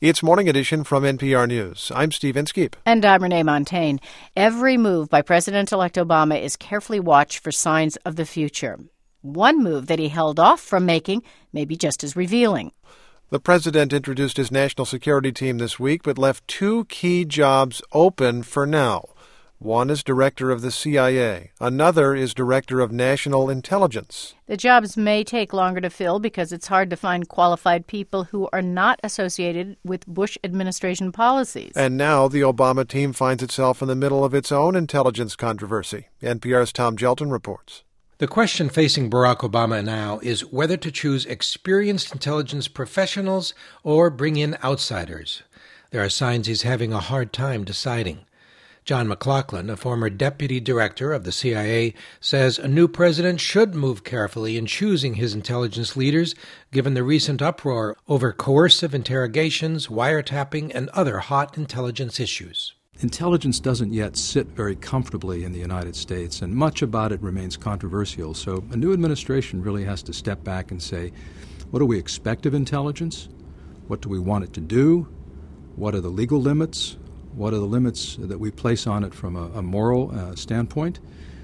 It's Morning Edition from NPR News. I'm Steve Inskeep. And I'm Renee Montagne. Every move by President-elect Obama is carefully watched for signs of the future. One move that he held off from making may be just as revealing. The president introduced his national security team this week, but left two key jobs open for now. One is director of the CIA. Another is director of national intelligence. The jobs may take longer to fill because it's hard to find qualified people who are not associated with Bush administration policies. And now the Obama team finds itself in the middle of its own intelligence controversy. NPR's Tom Gelton reports. The question facing Barack Obama now is whether to choose experienced intelligence professionals or bring in outsiders. There are signs he's having a hard time deciding. John McLaughlin, a former deputy director of the CIA, says a new president should move carefully in choosing his intelligence leaders, given the recent uproar over coercive interrogations, wiretapping, and other hot intelligence issues. Intelligence doesn't yet sit very comfortably in the United States, and much about it remains controversial. So a new administration really has to step back and say, what do we expect of intelligence? What do we want it to do? What are the legal limits? What are the limits that we place on it from a moral standpoint?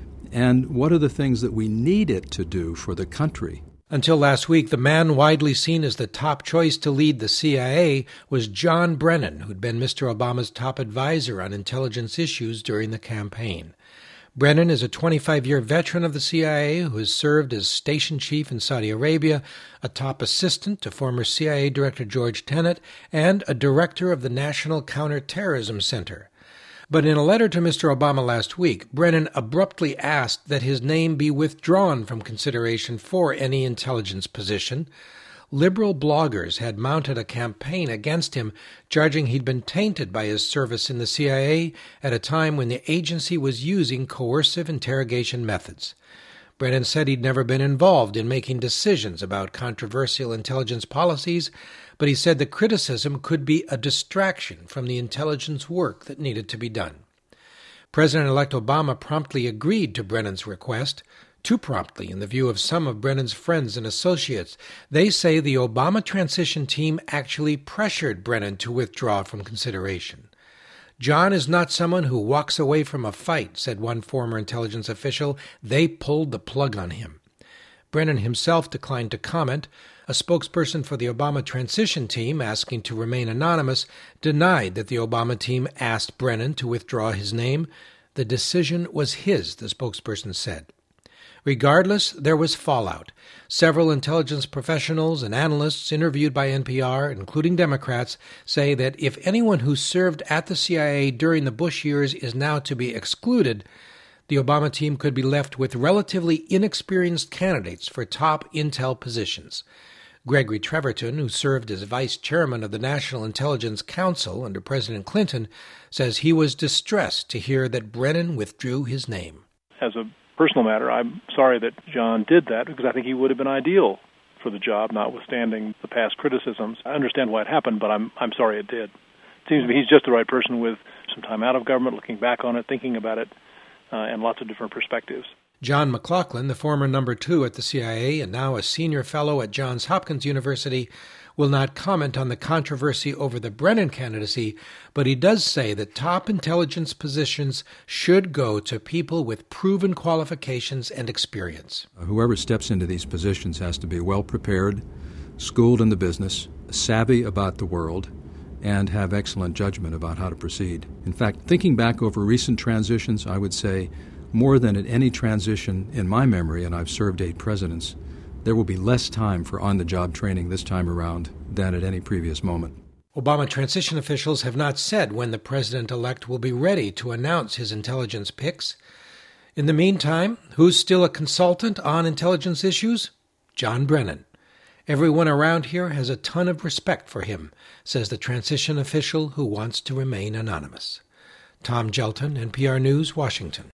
And what are the things that we need it to do for the country? Until last week, the man widely seen as the top choice to lead the CIA was John Brennan, who'd been Mr. Obama's top advisor on intelligence issues during the campaign. Brennan is a 25-year veteran of the CIA who has served as station chief in Saudi Arabia, a top assistant to former CIA Director George Tenet, and a director of the National Counterterrorism Center. But in a letter to Mr. Obama last week, Brennan abruptly asked that his name be withdrawn from consideration for any intelligence position. Liberal bloggers had mounted a campaign against him, charging he'd been tainted by his service in the CIA at a time when the agency was using coercive interrogation methods. Brennan said he'd never been involved in making decisions about controversial intelligence policies, but he said the criticism could be a distraction from the intelligence work that needed to be done. President-elect Obama promptly agreed to Brennan's request, too promptly in the view of some of Brennan's friends and associates. They say the Obama transition team actually pressured Brennan to withdraw from consideration. John is not someone who walks away from a fight, said one former intelligence official. They pulled the plug on him. Brennan himself declined to comment. A spokesperson for the Obama transition team, asking to remain anonymous, denied that the Obama team asked Brennan to withdraw his name. The decision was his, the spokesperson said. Regardless, there was fallout. Several intelligence professionals and analysts interviewed by NPR, including Democrats, say that if anyone who served at the CIA during the Bush years is now to be excluded, the Obama team could be left with relatively inexperienced candidates for top intel positions. Gregory Treverton, who served as vice chairman of the National Intelligence Council under President Clinton, says he was distressed to hear that Brennan withdrew his name. As a personal matter, I'm sorry that John did that because I think he would have been ideal for the job, notwithstanding the past criticisms. I understand why it happened, but I'm sorry it did. It seems to me he's just the right person with some time out of government, looking back on it, thinking about it, and lots of different perspectives. John McLaughlin, the former number 2 at the CIA and now a senior fellow at Johns Hopkins University, will not comment on the controversy over the Brennan candidacy, but he does say that top intelligence positions should go to people with proven qualifications and experience. Whoever steps into these positions has to be well prepared, schooled in the business, savvy about the world, and have excellent judgment about how to proceed. In fact, thinking back over recent transitions, I would say more than at any transition in my memory, and I've served 8 presidents, there will be less time for on-the-job training this time around than at any previous moment. Obama transition officials have not said when the president-elect will be ready to announce his intelligence picks. In the meantime, who's still a consultant on intelligence issues? John Brennan. Everyone around here has a ton of respect for him, says the transition official who wants to remain anonymous. Tom Gelton, NPR News, Washington.